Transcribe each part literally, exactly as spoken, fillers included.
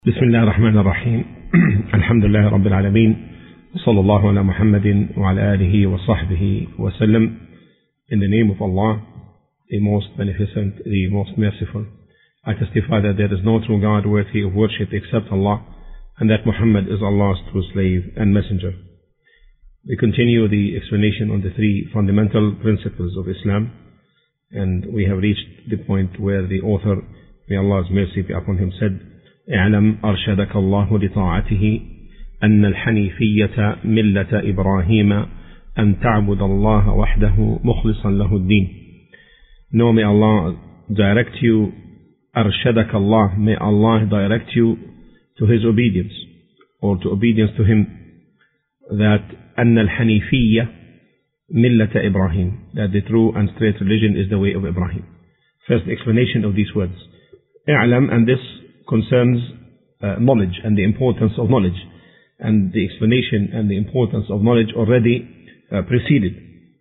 بسم الله الرحمن الرحيم الحمد لله رب العالمين وصلى الله على محمد وعلى آله وصحبه وسلم. In the name of Allah, the most beneficent, the most merciful, I testify that there is no true God worthy of worship except Allah, and that Muhammad is Allah's true slave and messenger. We continue the explanation on the three fundamental principles of Islam, and we have reached the point where the author, may Allah's mercy be upon him, said, اعلم أرشدك الله لطاعته أن الحنيفية ملة إبراهيم أن تعبد الله وحده مخلصا له الدين. Know, may Allah direct you, أرشدك الله, may Allah direct you to His obedience, or to obedience to Him, that أن الحنيفية ملة إبراهيم, that the true and straight religion is the way of Ibrahim. First explanation of these words. اعلم, and this concerns uh, knowledge and the importance of knowledge, and the explanation and the importance of knowledge already uh, preceded.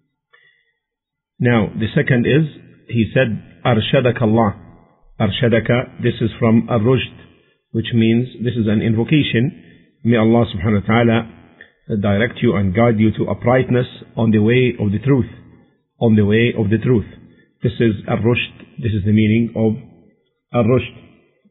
Now the second is, he said, Arshadaka Allah. Arshadaka, this is from Ar-Rushd, which means this is an invocation. May Allah subhanahu wa ta'ala direct you and guide you to uprightness on the way of the truth. On the way of the truth. This is Ar-Rushd. This is the meaning of Ar-Rushd.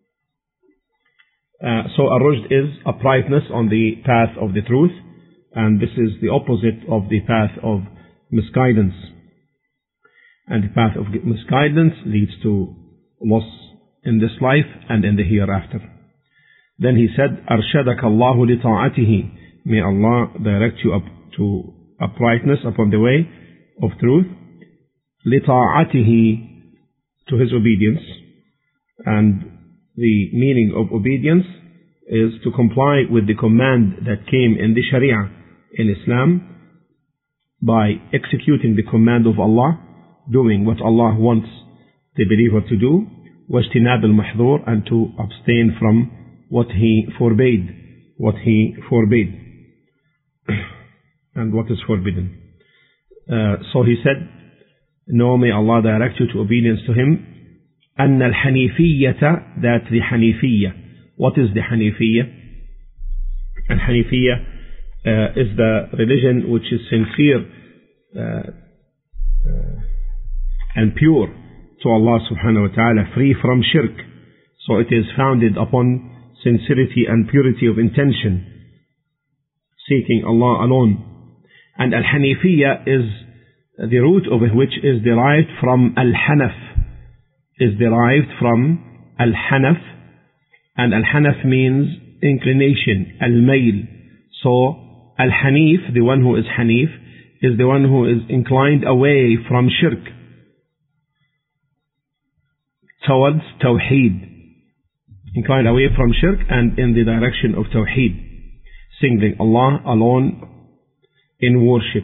Uh, so Ar-Rushd is uprightness on the path of the truth, and this is the opposite of the path of misguidance. And the path of misguidance leads to loss in this life and in the hereafter. Then he said, Arshadaka Allahu li ta'atihi. May Allah direct you up to uprightness upon the way of truth. Li ta'atihi, to His obedience. And the meaning of obedience is to comply with the command that came in the Sharia in Islam by executing the command of Allah, doing what Allah wants the believer to do, wajtinab al-mahdhur, and to abstain from what He forbade, what He forbade, and what is forbidden. Uh, so he said, no, may Allah direct you to obedience to Him. أن الحنيفية, that the Hanifiyya. What is the Hanifiyya? And Hanifiyya uh, is the religion which is sincere uh, uh, and pure to Allah subhanahu wa ta'ala, free from shirk. So it is founded upon sincerity and purity of intention, seeking Allah alone. And Al-Hanifiyya is the root of it, which is derived from Al-Hanaf, is derived from Al-Hanaf, and Al-Hanaf means inclination, Al-Mail. So Al-Hanif, the one who is Hanif, is the one who is inclined away from shirk towards Tawheed, inclined away from shirk and in the direction of Tawheed, singling Allah alone in worship.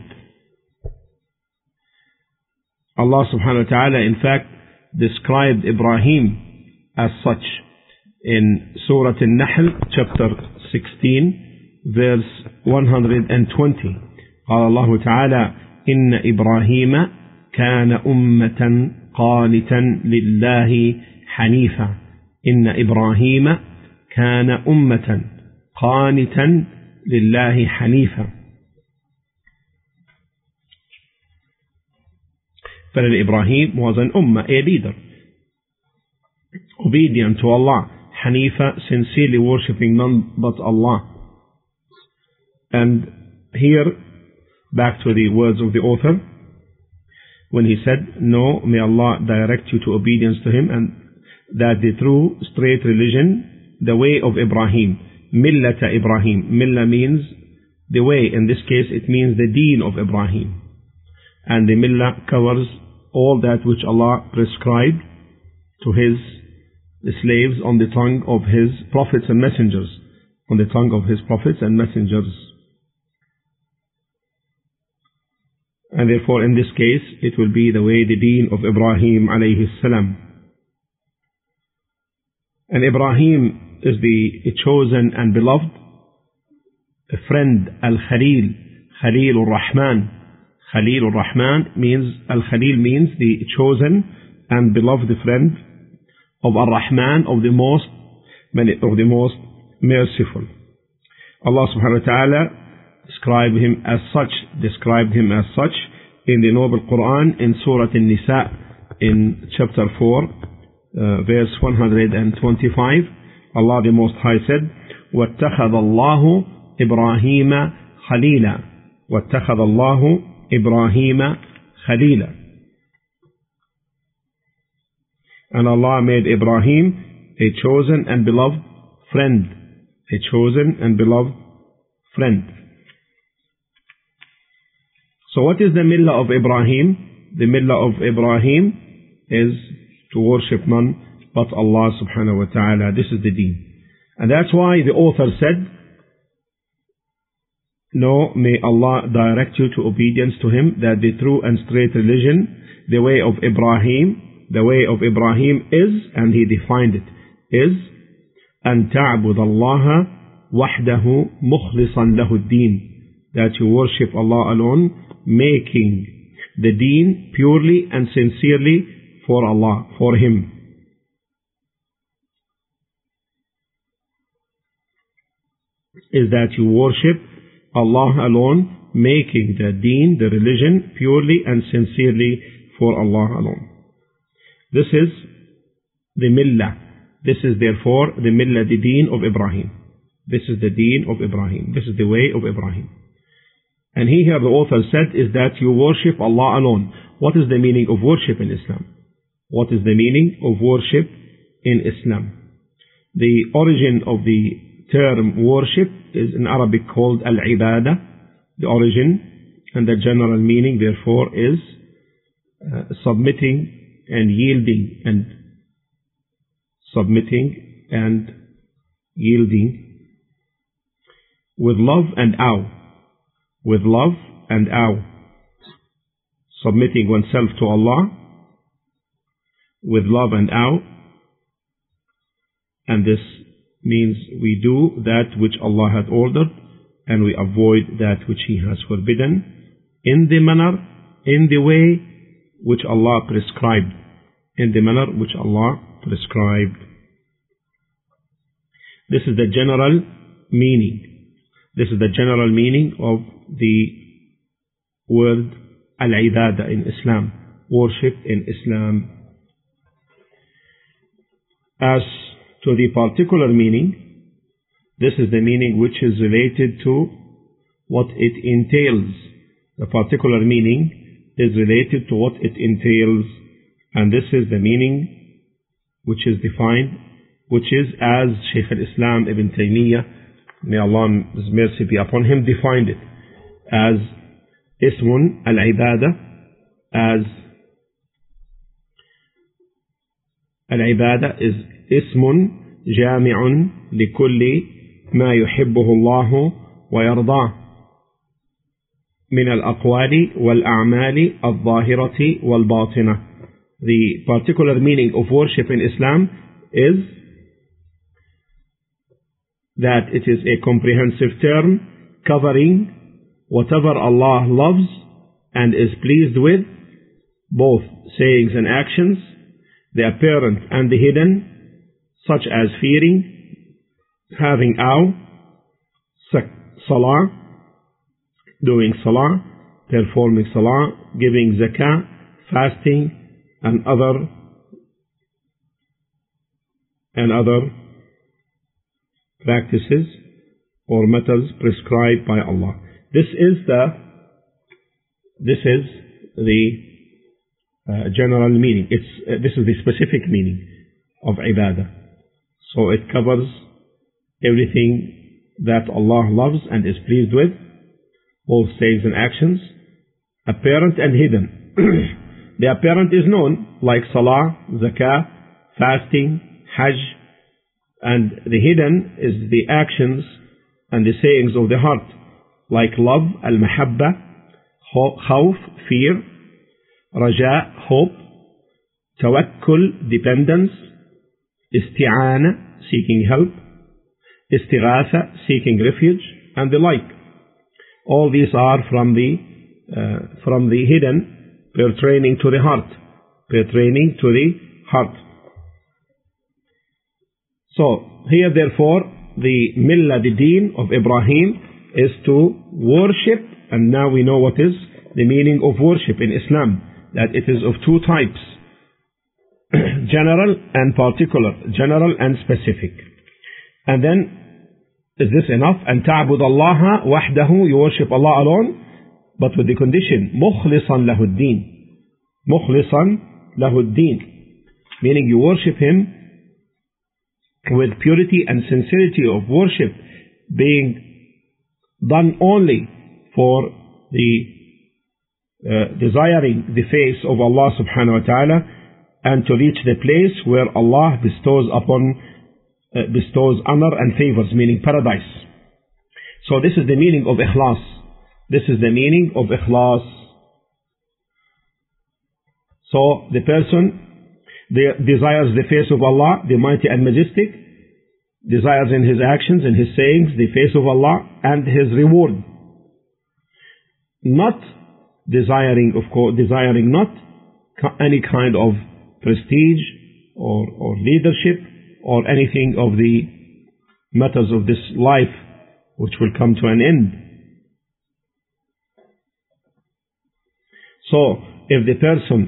Allah subhanahu wa ta'ala in fact described Ibrahim as such in Surah An-Nahl, chapter sixteen, verse one hundred twenty. قال الله تعالى إن إبراهيم كان أمة قانتا لله حنيفا. إن إبراهيم كان أمة قانتا لله حنيفا. But Ibrahim was an ummah, a leader, obedient to Allah, Hanifa, sincerely worshipping none but Allah. And here, back to the words of the author, when he said, no, may Allah direct you to obedience to Him, and that the true, straight religion, the way of Ibrahim, millata Ibrahim. Millah means the way. In this case, it means the deen of Ibrahim. And the millah covers all that which Allah prescribed to His slaves on the tongue of His prophets and messengers, on the tongue of His prophets and messengers. And therefore in this case it will be the way, the deen of Ibrahim alayhi salam. And Ibrahim is the chosen and beloved, a friend, Al-Khalil, Khalil al-Rahman. Khalil al-Rahman means, Al-Khalil means the chosen and beloved friend of Ar-Rahman, of the most, of the most merciful. Allah subhanahu wa ta'ala described him as such, described him as such in the Noble Quran in Surah An-Nisa in chapter four, uh, verse one hundred twenty-five. Allah the Most High said, وَاتَّخَذَ اللَّهُ إِبْرَاهِيمَ خَلِيلًا وَاتَّخَذَ اللَّهُ إِبْرَاهِيمَ خَلِيلًا. And Allah made Ibrahim a chosen and beloved friend. A chosen and beloved friend. So what is the millah of Ibrahim? The millah of Ibrahim is to worship none but Allah subhanahu wa ta'ala. This is the deen. And that's why the author said, no, may Allah direct you to obedience to Him, that the true and straight religion, the way of Ibrahim, the way of Ibrahim is, and he defined it, is أن تعبد الله وحده مخلصا له الدين, that you worship Allah alone, making the deen purely and sincerely for Allah, for Him. Is that you worship Allah alone, making the deen, the religion, purely and sincerely for Allah alone. This is the millah. This is therefore the millah, the deen of Ibrahim. This is the deen of Ibrahim. This is the way of Ibrahim. And he here, the author said, is that you worship Allah alone. What is the meaning of worship in Islam? What is the meaning of worship in Islam? The origin of the term worship is in Arabic called al-ibadah. The origin and the general meaning therefore is uh, submitting and yielding and submitting and yielding with love and awe. With love and awe. Submitting oneself to Allah with love and awe. And this means we do that which Allah had ordered and we avoid that which He has forbidden in the manner, in the way which Allah prescribed. In the manner which Allah prescribed. This is the general meaning. This is the general meaning of the word al-ibadah in Islam. Worship in Islam. As to the particular meaning, this is the meaning which is related to what it entails. The particular meaning is related to what it entails. And this is the meaning which is defined, which is as Shaykh al-Islam Ibn Taymiyyah, may Allah's mercy be upon him, defined it as Ismun al-Ibadah, as al-Ibadah is Ismun Jami'un likulli ma yuhibbuhu Allah wa yardah min al-aqwali wal-a'mali al-zahirati wal-batinah. The particular meaning of worship in Islam is that it is a comprehensive term covering whatever Allah loves and is pleased with, both sayings and actions, the apparent and the hidden, such as fearing, having awe, salah, doing salah, performing salah, giving zakah, fasting, and other and other practices or methods prescribed by Allah. This is the this is the uh, general meaning. It's uh, this is the specific meaning of ibadah. So it covers everything that Allah loves and is pleased with, both sayings and actions, apparent and hidden. The apparent is known, like salah, zakah, fasting, hajj, and the hidden is the actions and the sayings of the heart, like love, al-mahabba, khawf, fear, raja, hope, tawakkul, dependence, isti'ana, seeking help, istighatha, seeking refuge, and the like. All these are from the uh, from the hidden, pertaining to the heart, pertaining to the heart. So here therefore the millah, the deen of Ibrahim, is to worship, and now we know what is the meaning of worship in Islam, that it is of two types, general and particular, general and specific. And then, is this enough? And ta'bud Allah wahdahu, you worship Allah alone, but with the condition, mukhlisan lahuddin, mukhlisan lahuddin, meaning you worship Him with purity and sincerity of worship, being done only for the uh, desiring the face of Allah subhanahu wa ta'ala, and to reach the place where Allah bestows upon uh, bestows honor and favors, meaning paradise. So this is the meaning of ikhlas. This is the meaning of ikhlas. So the person the, desires the face of Allah, the mighty and majestic, desires in his actions and his sayings the face of Allah and His reward. Not desiring, of course, desiring not any kind of prestige or, or leadership or anything of the matters of this life which will come to an end. So, if the person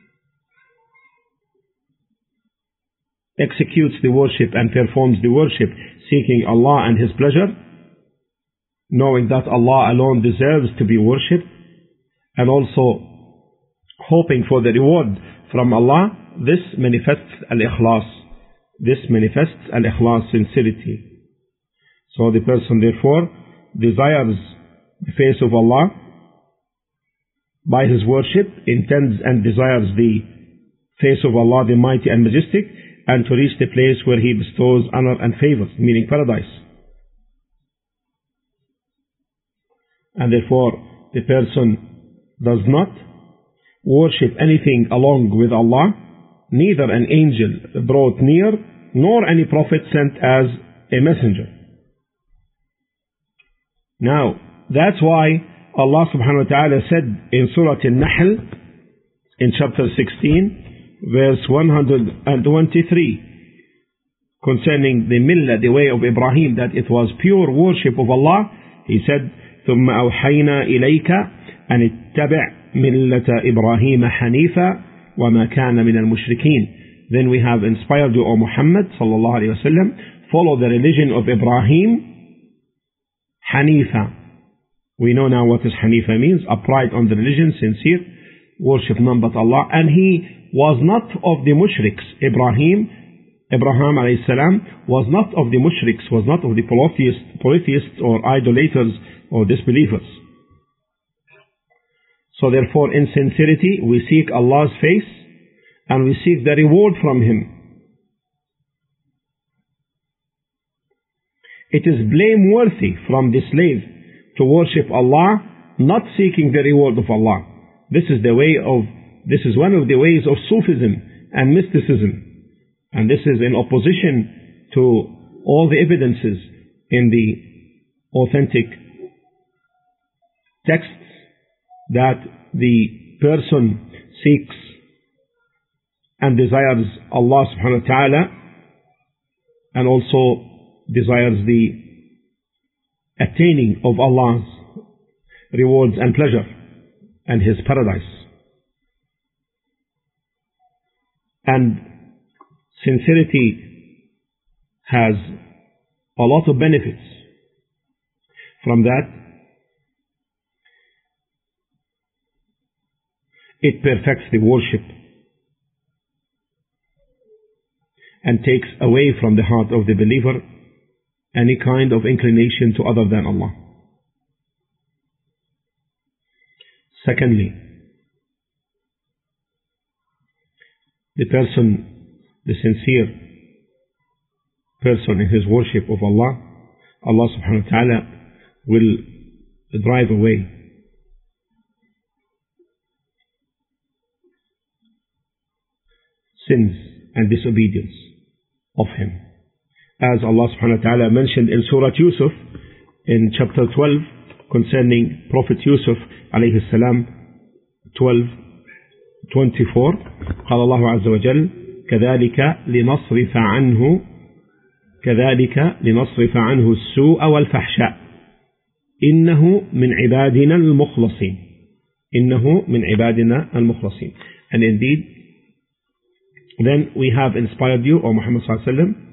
executes the worship and performs the worship seeking Allah and His pleasure, knowing that Allah alone deserves to be worshipped, and also hoping for the reward from Allah, this manifests al-ikhlas. This manifests al-ikhlas, sincerity. So the person therefore desires the face of Allah by his worship, intends and desires the face of Allah, the mighty and majestic, and to reach the place where He bestows honor and favors, meaning paradise. And therefore the person does not worship anything along with Allah, neither an angel brought near, nor any prophet sent as a messenger. Now, that's why Allah subhanahu wa ta'ala said in Surah Al-Nahl, in chapter sixteen, verse one hundred twenty-three, concerning the millah, the way of Ibrahim, that it was pure worship of Allah, He said, ثُمَّ أَوْحَيْنَا إِلَيْكَ أَنِ اتَّبِعْ مِلَّةَ إِبْرَاهِيمَ حَنِيفًا وَمَا كَانَ مِنَ الْمُشْرِكِينَ. Then we have inspired you, O Muhammad sallallahu alayhi wa sallam, follow the religion of Ibrahim, Hanifa. We know now what is Hanifa means, upright on the religion, sincere, worship none but Allah. And he was not of the mushriks. Ibrahim, Abraham alayhi salam, was not of the mushriks, was not of the polytheists, polytheists or idolaters or disbelievers. So therefore, in sincerity, we seek Allah's face and we seek the reward from Him. It is blameworthy from the slave to worship Allah, not seeking the reward of Allah. This is the way of, this is one of the ways of Sufism and mysticism. And this is in opposition to all the evidences in the authentic texts that the person seeks and desires Allah subhanahu wa ta'ala, and also desires the attaining of Allah's rewards and pleasure and His paradise. And sincerity has a lot of benefits. From that, it perfects the worship and takes away from the heart of the believer any kind of inclination to other than Allah. Secondly, the person, the sincere person in his worship of Allah, Allah subhanahu wa ta'ala will drive away sins and disobedience of him. As Allah subhanahu wa ta'ala mentioned in Surah Yusuf, in chapter twelve, concerning Prophet Yusuf alayhi salam, twelve twenty-four, قال الله عز وجل كذلك لنصرف عنه كذلك لنصرف عنه السوء والفحشاء إنه من عبادنا المخلصين. إنه من عبادنا المخلصين. And indeed, then we have inspired you, O Muhammad sallallahu alaihi wasallam.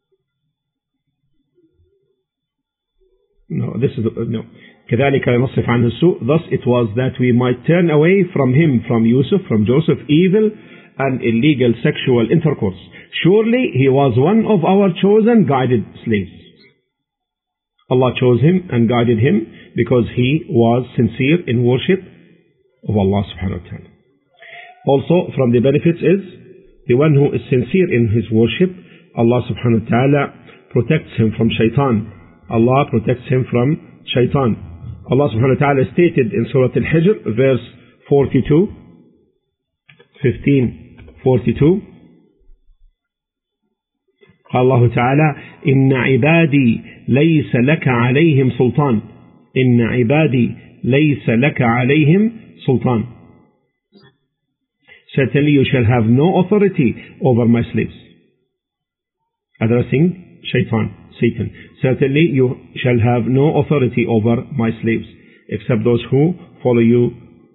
No, this is no. كذلك لنصرف عنه السوء. Thus it was that we might turn away from him, from Yusuf, from Joseph, evil and illegal sexual intercourse. Surely he was one of our chosen guided slaves. Allah chose him and guided him because he was sincere in worship of Allah subhanahu wa ta'ala. Also from the benefits is the one who is sincere in his worship, Allah subhanahu wa ta'ala protects him from shaitan. Allah protects him from shaitan. Allah subhanahu wa ta'ala stated in Surah Al-Hijr verse forty-two, fifteen forty-two, قال الله تعالى إن عبادي ليس لك عليهم سلطان إن عبادي ليس لك عليهم سلطان. Certainly you shall have no authority over my slaves. Addressing shaitan, Satan. Certainly you shall have no authority over my slaves except those who follow you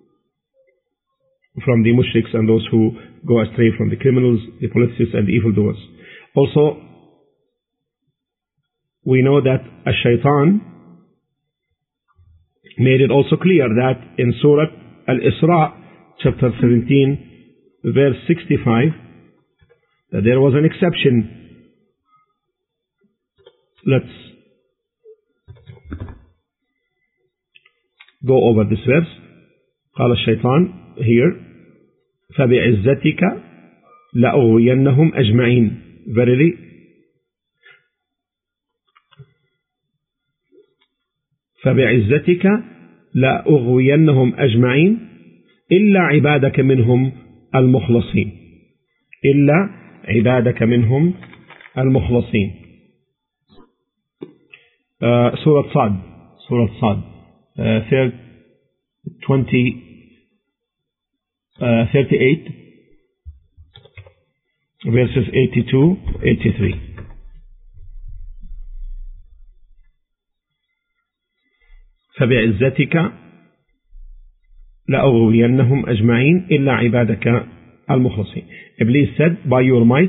from the mushriks and those who go astray from the criminals, the politicians and the evildoers. Also, we know that Ash-Shaytan made it also clear that in Surah Al-Isra, chapter seventeen, verse sixty-five, that there was an exception. Let's go over this verse. قال الشيطان here, فبعزتك لأغوينهم أجمعين. Verily, فبعزتك لأغوينهم أجمعين إلا عبادك منهم المخلصين. إلا عبادك منهم المخلصين. uh, Surah Sad, Surah Sad, uh, third, twenty, uh, thirty-eight, verses eighty-two, eighty-three. فبعزتك لأغوينهم أجمعين إلا عبادك المخلصين. Iblis said, by your might,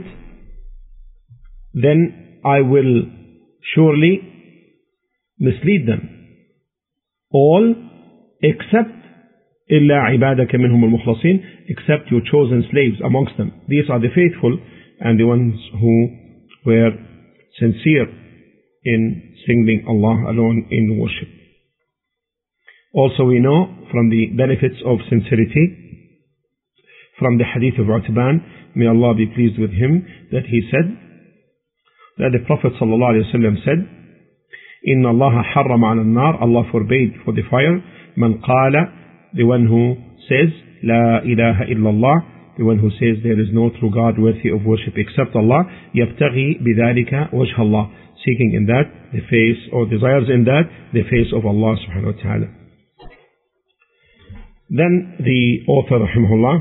then I will surely mislead them, all except إلا عبادك منهم المخلصين, except your chosen slaves amongst them. These are the faithful and the ones who were sincere in singing Allah alone in worship. Also we know from the benefits of sincerity, from the hadith of Utban, may Allah be pleased with him, that he said, that the Prophet ﷺ said, إِنَّ اللَّهَ حَرَّمَ عَلَى النَّارِ, Allah forbade for the fire, مَنْ قَالَ, the one who says, لَا إِلَهَ إِلَّا اللَّهِ, the one who says there is no true God worthy of worship except Allah, يَبْتَغِي بِذَلِكَ وَجْهَ اللَّهِ, seeking in that the face, or desires in that the face of Allah subhanahu wa ta'ala. Then the author rahimahullah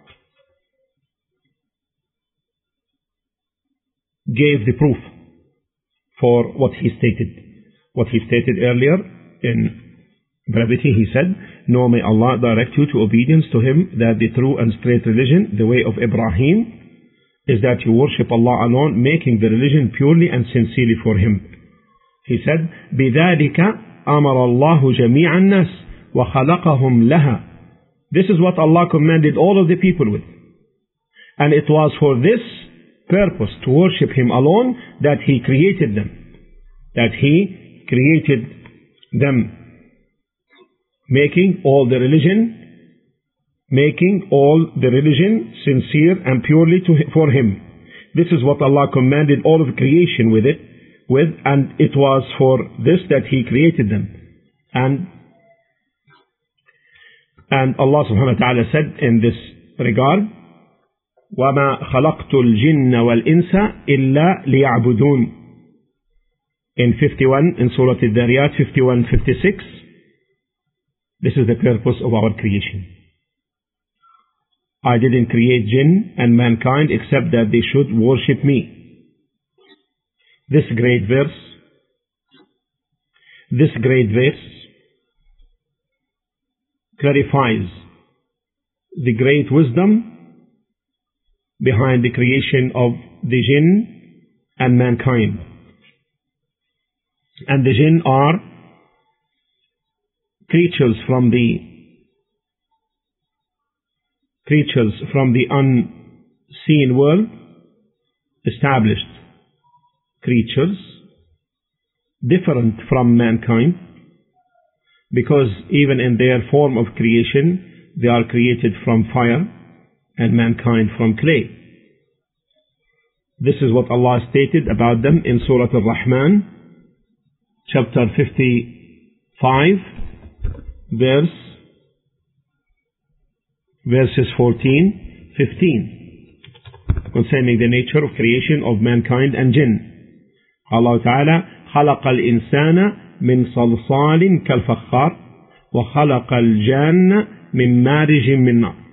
gave the proof for what he stated. What he stated earlier in brevity, he said, "No, may Allah direct you to obedience to him, that the true and straight religion, the way of Ibrahim, is that you worship Allah alone, making the religion purely and sincerely for him." He said, بِذَلِكَ أَمَرَ اللَّهُ جَمِيعَ النَّاسِ وَخَلَقَهُمْ لَهَا. This is what Allah commanded all of the people with. And it was for this purpose, to worship him alone, that he created them. That he created them. Making all the religion, making all the religion sincere and purely to, for him. This is what Allah commanded all of creation with it, with, and it was for this that he created them. And And Allah subhanahu wa ta'ala said in this regard, وَمَا خَلَقْتُ الْجِنَّ وَالْإِنسَ إِلَّا لِيَعْبُدُونَ. In fifty-one, in Surah Al-Dariyat, fifty-one fifty-six, this is the purpose of our creation. I didn't create jinn and mankind except that they should worship me. this great verse, this great verse clarifies the great wisdom behind the creation of the jinn and mankind. And the jinn are creatures from the creatures from the unseen world, established creatures, different from mankind, because even in their form of creation, they are created from fire and mankind from clay. This is what Allah stated about them in Surah Al-Rahman, chapter fifty-five, verse, verses fourteen, fifteen, concerning the nature of creation of mankind and jinn. Allah Ta'ala, خلق الإنسان من صلصال كالفخار وخلق الجان من مارج من نار.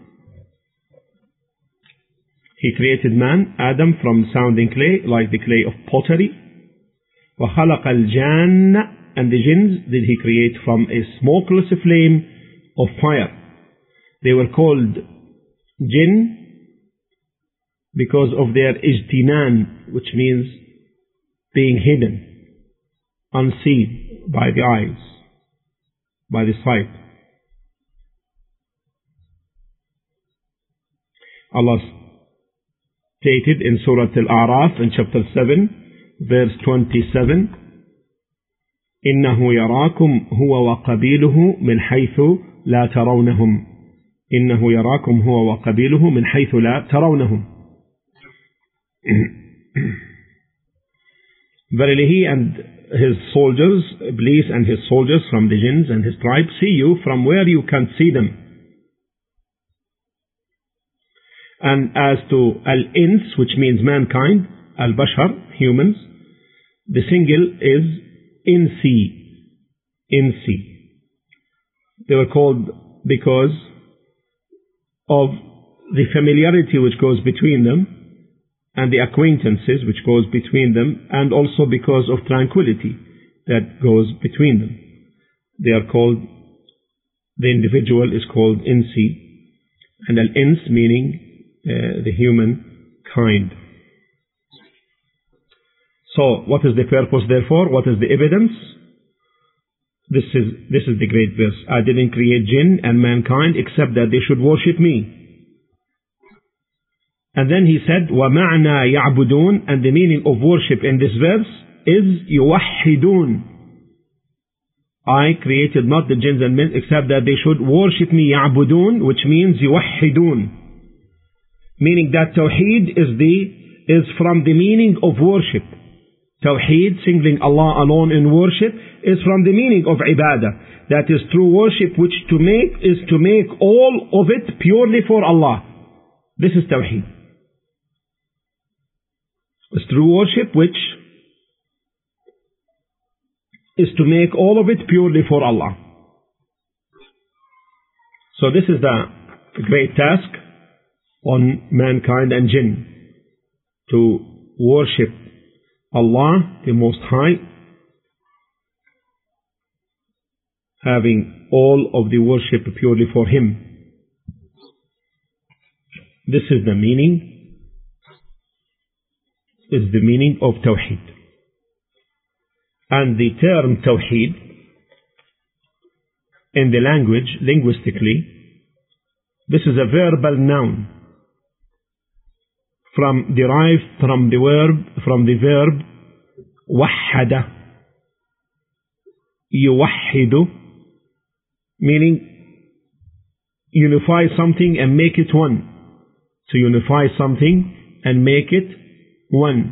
He created man, Adam, from sounding clay, like the clay of pottery. وخلق الجان, and the jinns did he create from a smokeless flame of fire. They were called jinn because of their ijtinan, which means being hidden, unseen by the eyes, by the sight. Allah stated in Surah Al-A'raf in chapter seven, verse twenty-seven, إِنَّهُ يَرَاكُمْ هُوَ وَقَبِيلُهُ مِنْ حَيْثُ لَا تَرَوْنَهُمْ إِنَّهُ يَرَاكُمْ هُوَ وَقَبِيلُهُ مِنْ حَيْثُ لَا تَرَوْنَهُمْ. Verily he and his soldiers, Iblis and his soldiers from the jinns and his tribe, see you from where you can't see them. And as to al-ins, which means mankind, al-bashar, humans, the single is insi, insi. They were called because of the familiarity which goes between them, and the acquaintances which goes between them, and also because of tranquility that goes between them. They are called, the individual is called insi, and al-ins meaning uh, the human kind. So, what is the purpose therefore? What is the evidence? This is, this is the great verse. I didn't create jinn and mankind except that they should worship me. And then he said, وَمَعْنَا يَعْبُدُونَ, and the meaning of worship in this verse is يُوَحِّدُونَ. I created not the jinns and men except that they should worship me, يَعْبُدُونَ, which means يُوَحِّدُونَ. Meaning that Tawheed is, the, is from the meaning of worship. Tawheed, singling Allah alone in worship, is from the meaning of ibadah. That is true worship, which to make is to make all of it purely for Allah. This is Tawheed. It's true worship, which is to make all of it purely for Allah. So this is the great task on mankind and jinn, to worship Allah, the Most High, having all of the worship purely for Him. This is the meaning is the meaning of Tawheed. And the term Tawheed in the language, linguistically, this is a verbal noun from derived from the verb from the verb wahada, yuwahhidu, meaning unify something and make it one. To unify something and make it one.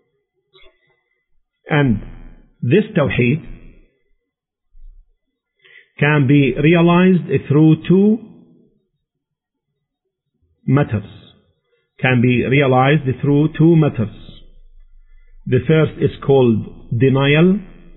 And this Tawheed can be realized through two methods. Can be realized through two methods. The first is called denial.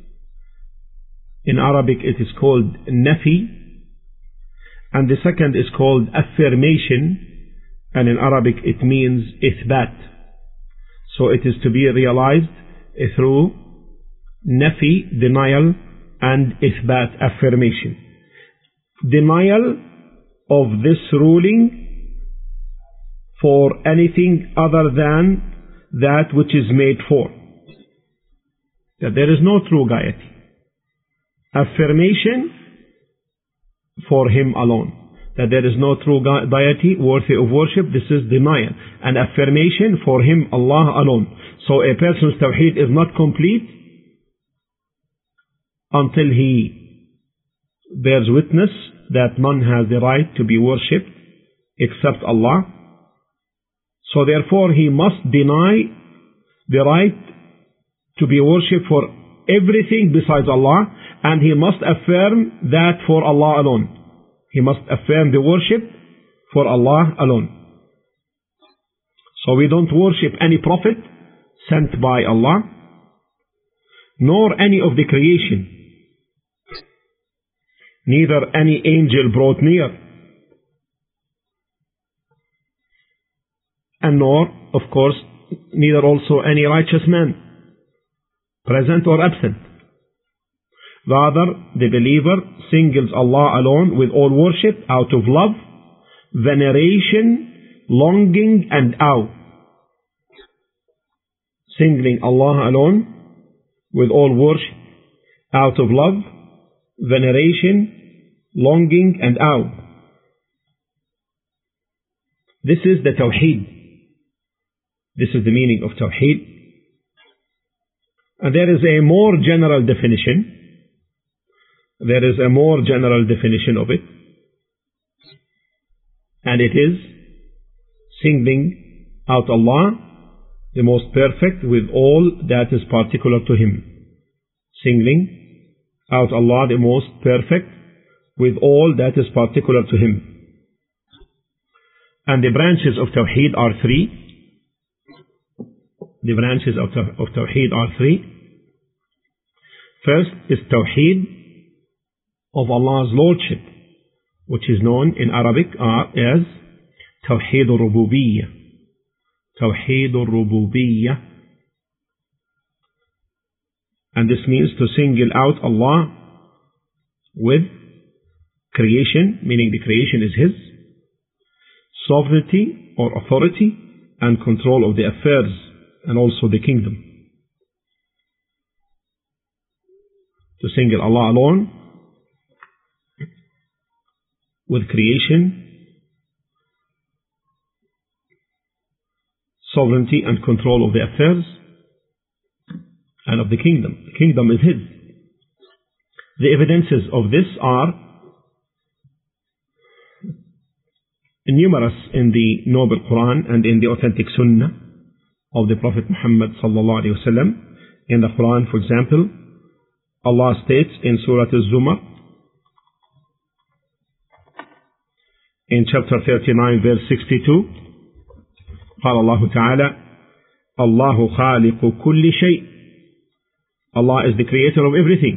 In Arabic it is called nafi. And the second is called affirmation. And in Arabic it means ithbat. So it is to be realized through nafi, denial, and ithbat, affirmation. Denial of this ruling for anything other than that which is made for. That there is no true deity. Affirmation for Him alone. That there is no true deity worthy of worship. This is denial. And affirmation for Him, Allah alone. So a person's tawheed is not complete until he bears witness that none has the right to be worshipped except Allah. So therefore he must deny the right to be worshipped for everything besides Allah, and he must affirm that for Allah alone. He must affirm the worship for Allah alone. So we don't worship any prophet sent by Allah, nor any of the creation, neither any angel brought near, and nor, of course, neither also any righteous man, present or absent. Rather, the believer singles Allah alone with all worship out of love, veneration, longing, and awe. Singling Allah alone with all worship out of love, veneration, longing, and awe. This is the Tawheed. This is the meaning of Tawheed. And there is a more general definition. There is a more general definition of it. And it is singling out Allah, the most perfect, with all that is particular to Him. Singling out Allah, the most perfect, with all that is particular to Him. And the branches of Tawheed are three. The branches of, of Tawheed are three. First is Tawheed of Allah's Lordship, which is known in Arabic as Tawheed al-Rububiyyah. Tawheed al-Rububiyyah. And this means to single out Allah with creation, meaning the creation is His, sovereignty or authority, and control of the affairs and also the kingdom. To single Allah alone with creation, sovereignty, and control of the affairs and of the kingdom. The kingdom is His. The evidences of this are numerous in the Noble Quran and in the authentic Sunnah of the Prophet Muhammad sallallahu alaihi wasallam. In the Quran, for example, Allah states in Surah Al-Zumar, in chapter thirty-nine, verse sixty-two, قال الله تعالى الله خالق كل شيء. Allah is the creator of everything.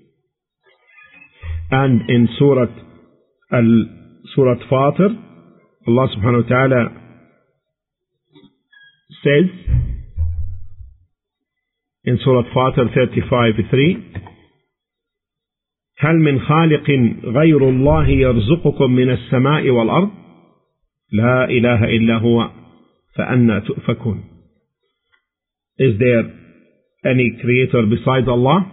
And in Surah Al Surah Fatir, Allah subhanahu wa ta'ala says in Surah Fatir thirty-five three, هل من خالق غير الله يرزقكم من السماء والأرض لا إله إلا هو فأنى تؤفكون. Is there any creator besides Allah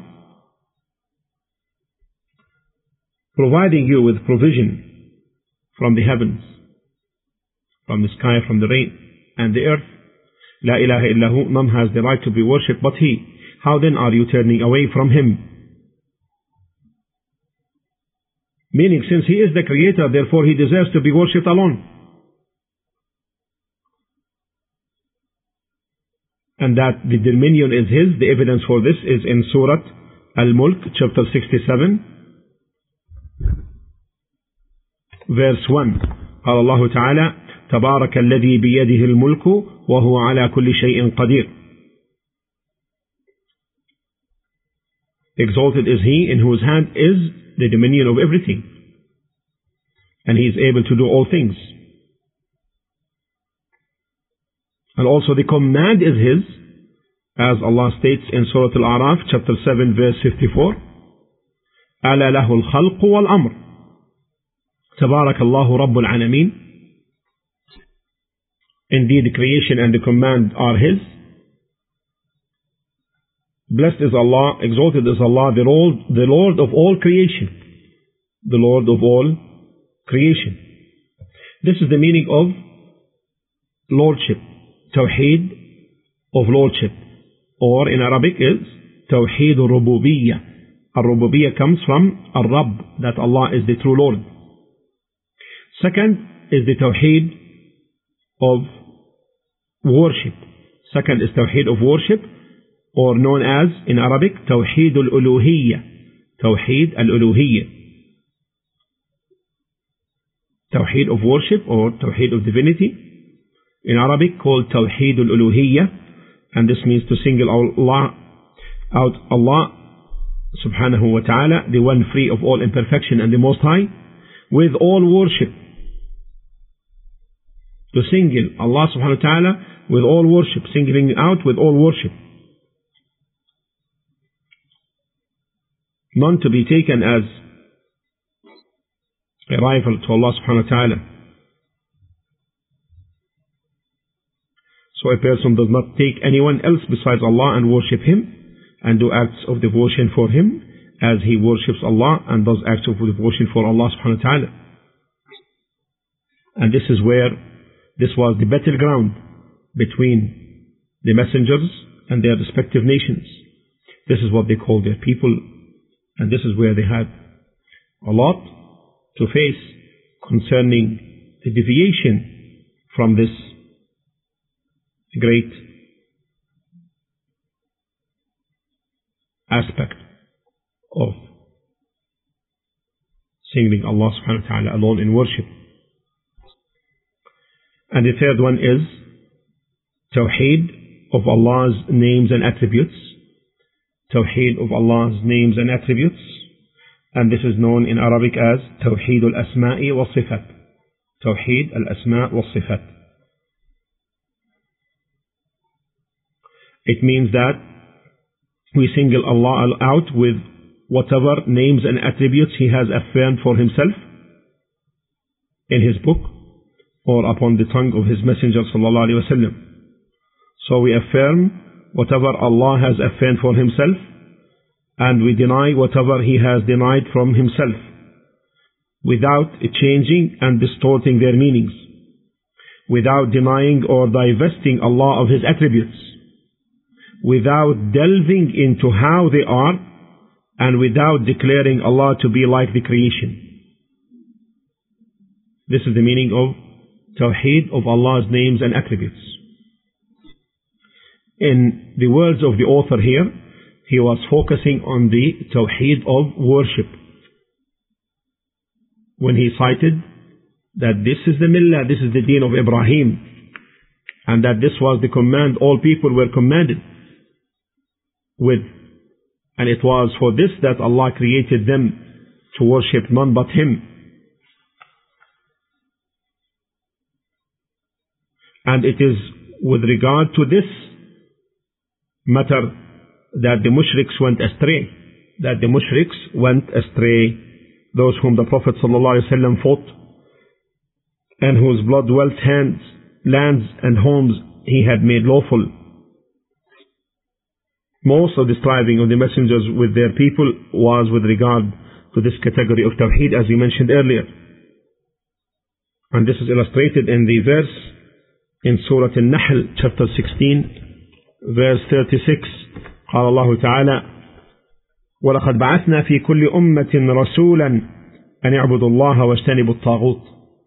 providing you with provision from the heavens, from the sky, from the rain and the earth? La ilaha illahu, none has the right to be worshipped but He. How then are you turning away from Him? Meaning, since He is the creator, therefore He deserves to be worshipped alone. And that the dominion is His. The evidence for this is in Surah Al-Mulk, chapter sixty-seven, verse one. قال الله تعالى تبارك الذي بيده الملك وهو على كل شيء قدير. Exalted is He in whose hand is the dominion of everything, and He is able to do all things. And also the command is His, as Allah states in Surah Al-A'raf, chapter seven, verse fifty-four, أَلَا لَهُ الْخَلْقُ وَالْأَمْرُ تَبَارَكَ اللَّهُ رَبُّ الْعَالَمِينَ. Indeed, the creation and the command are His. Blessed is Allah, exalted is Allah, the Lord, the Lord of all creation. The Lord of all creation. This is the meaning of lordship, Tawheed of lordship, or in Arabic is Tawheed al-Rububiyyah. Al-Rububiyyah comes from Al-Rabb, that Allah is the true Lord. Second is the Tawheed of worship. Second is Tawheed of worship, or known as in Arabic Tawheed al-Uluhiyyah. Tawheed al-Uluhiyyah. Tawheed of worship or Tawheed of divinity. In Arabic called Tawheed al-Uluhiyyah, and this means to single Allah out, Allah subhanahu wa ta'ala, the one free of all imperfection and the Most High, with all worship. To single Allah subhanahu wa ta'ala with all worship, singling out with all worship. None to be taken as a rival to Allah subhanahu wa ta'ala. So a person does not take anyone else besides Allah and worship Him and do acts of devotion for Him as he worships Allah and does acts of devotion for Allah subhanahu wa ta'ala. And this is where this was the battleground between the messengers and their respective nations. This is what they called their people, and this is where they had a lot to face concerning the deviation from this great aspect of singling Allah subhanahu wa ta'ala alone in worship. And the third one is Tawheed of Allah's names and attributes. Tawheed of Allah's names and attributes. And this is known in Arabic as Tawheed al-Asma'i wa Sifat. Tawheed al-Asma' wa Sifat. It means that we single Allah out with whatever names and attributes He has affirmed for Himself in His book or upon the tongue of His Messenger sallallahu alaihi wasallam. So we affirm whatever Allah has affirmed for Himself, and we deny whatever He has denied from Himself, without changing and distorting their meanings, without denying or divesting Allah of His attributes, without delving into how they are, and without declaring Allah to be like the creation. This is the meaning of Tawheed of Allah's names and attributes. In the words of the author here, he was focusing on the Tawheed of worship, when he cited that this is the Millah, this is the deen of Ibrahim, and that this was the command all people were commanded with, and it was for this that Allah created them, to worship none but Him. And it is with regard to this matter that the mushriks went astray, that the mushriks went astray, those whom the Prophet ﷺ fought, and whose blood, wealth, hands, lands and homes he had made lawful. Most of the striving of the messengers with their people was with regard to this category of Tawheed, as we mentioned earlier. And this is illustrated in the verse in Surah Al-Nahl, chapter sixteen, verse thirty-six. قال الله تعالى: وَلَقَدْ بَعَثْنَا فِي كُلِّ أُمَّةٍ رَسُولًا أَنِ اعْبُدُوا اللَّهَ وَاجْتَنِبُوا الطَّاغُوتَ.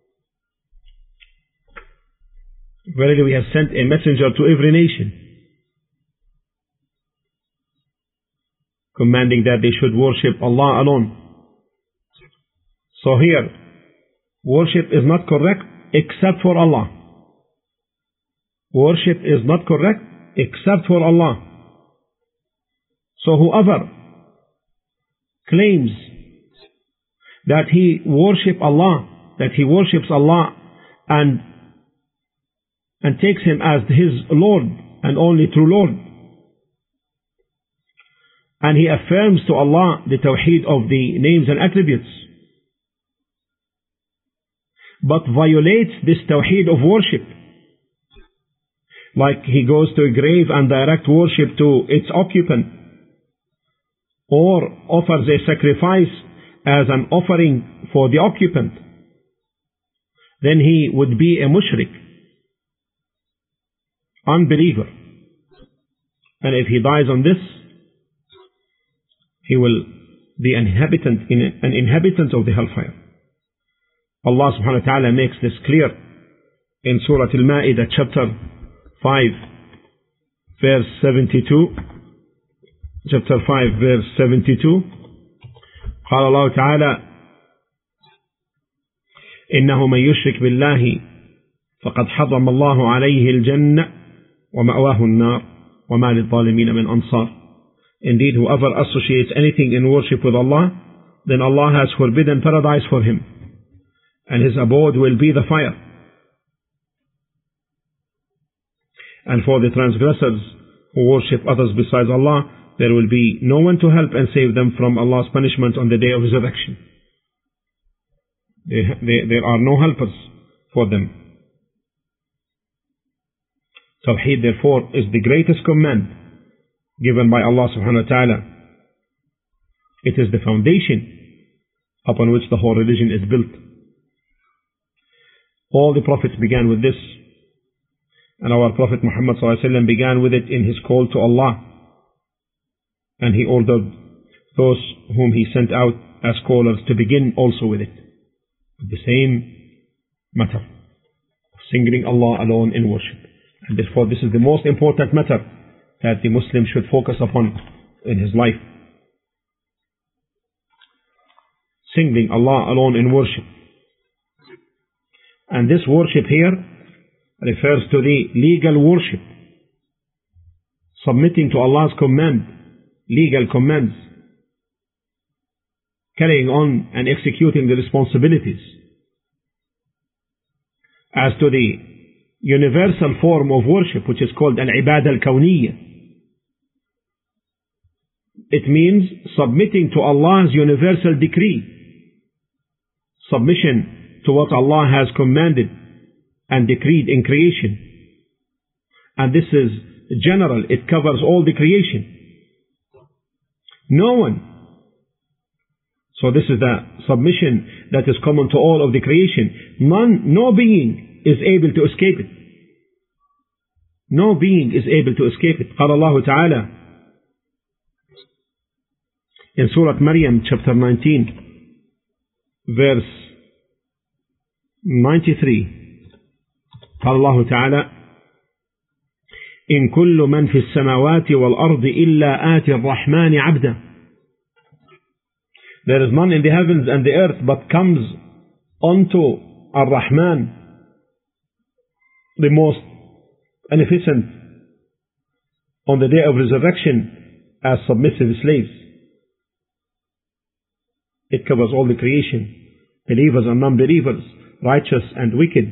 Verily we have sent a messenger to every nation, commanding that they should worship Allah alone. So here, worship is not correct except for Allah. Worship is not correct except for Allah. So whoever claims that he worship Allah, that he worships Allah and and takes Him as his Lord and only true Lord, and he affirms to Allah the tawheed of the names and attributes, but violates this tawheed of worship, like he goes to a grave and direct worship to its occupant, or offers a sacrifice as an offering for the occupant, then he would be a mushrik, unbeliever. And if he dies on this, he will be an inhabitant, an inhabitant of the hellfire. Allah subhanahu wa ta'ala makes this clear in Surah Al-Ma'idah chapter five verse seventy-two. Chapter five verse seventy-two. قال الله تعالى إنه من يشرك بالله فقد حرم الله عليه الجنة ومأواه النار وما للظالمين من أنصار. Indeed, whoever associates anything in worship with Allah, then Allah has forbidden paradise for him, and his abode will be the fire. And for the transgressors who worship others besides Allah, there will be no one to help and save them from Allah's punishment on the day of resurrection. They, they, there are no helpers for them. Tawheed, therefore, is the greatest command given by Allah subhanahu wa ta'ala. It is the foundation upon which the whole religion is built. All the prophets began with this, and our Prophet Muhammad sallallahu alaihi wasallam began with it in his call to Allah, and he ordered those whom he sent out as callers to begin also with it, with the same matter of singling Allah alone in worship. And therefore this is the most important matter that the Muslim should focus upon in his life. Singling Allah alone in worship. And this worship here refers to the legal worship, submitting to Allah's command, legal commands, carrying on and executing the responsibilities. As to the universal form of worship, which is called al-ibadah al-kawniyya, it means submitting to Allah's universal decree, submission to what Allah has commanded and decreed in creation. And this is general, it covers all the creation. No one. So this is the submission that is common to all of the creation. None, no being is able to escape it. No being is able to escape it. قال الله تعالى in Surah Maryam chapter nineteen verse ninety-three. قال الله تعالى إن كل من في السماوات والأرض إلا آتي الرحمن عبدا. There is none in the heavens and the earth but comes unto Ar-Rahman, the most beneficent, on the day of resurrection as submissive slaves. It covers all the creation, believers and non-believers, righteous and wicked.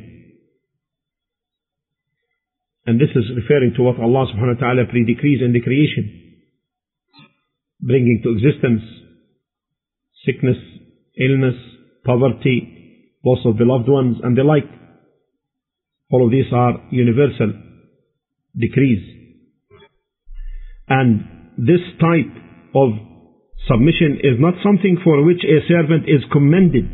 And this is referring to what Allah subhanahu wa ta'ala pre-decrees in the creation, bringing to existence sickness, illness, poverty, loss of beloved ones, and the like. All of these are universal decrees. And this type of submission is not something for which a servant is commended,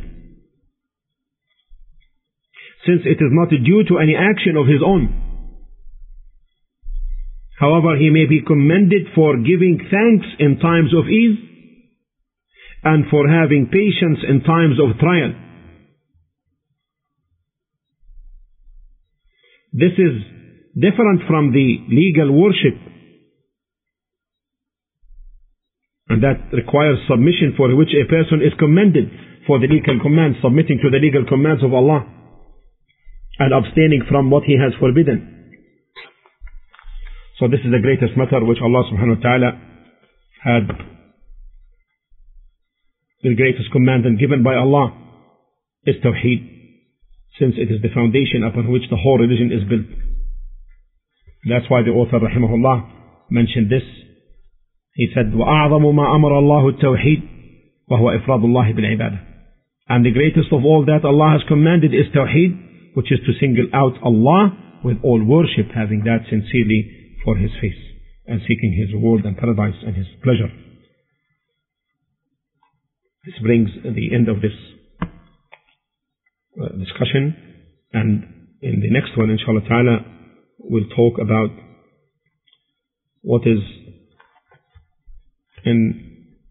since it is not due to any action of his own. However, he may be commended for giving thanks in times of ease and for having patience in times of trial. This is different from the legal worship, and that requires submission, for which a person is commended for the legal commands, submitting to the legal commands of Allah and abstaining from what He has forbidden. So this is the greatest matter which Allah subhanahu wa ta'ala had, the greatest commandment given by Allah is Tawheed, since it is the foundation upon which the whole religion is built. That's why the author rahimahullah mentioned this He said, وَأَعْظَمُ مَا أَمَرَ اللَّهُ التَّوْحِيدُ وَهُوَ إِفْرَادُ اللَّهِ بِالْعِبَادَةِ. And the greatest of all that Allah has commanded is Tawheed, which is to single out Allah with all worship, having that sincerely for His face, and seeking His reward and paradise and His pleasure. This brings the end of this uh, discussion, and in the next one, inshallah ta'ala, we'll talk about what is in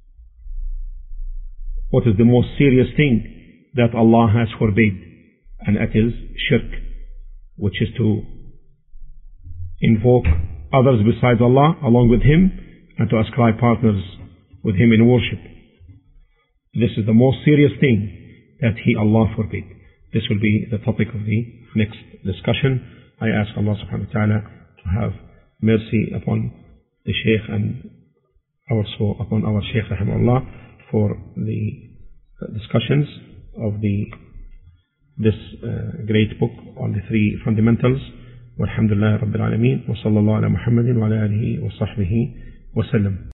what is the most serious thing that Allah has forbade, and that is shirk, which is to invoke others besides Allah along with Him, and to ascribe partners with Him in worship. This is the most serious thing that He, Allah, forbade. This will be the topic of the next discussion. I ask Allah subhanahu wa ta'ala to have mercy upon the Shaykh and also upon our Shaykh rahimahullah for the discussions of the this uh, great book on the three fundamentals. Walhamdulillah Rabbil Alameen wa sallallahu ala Muhammadin wa ala alihi wa sahbihi wa sallam.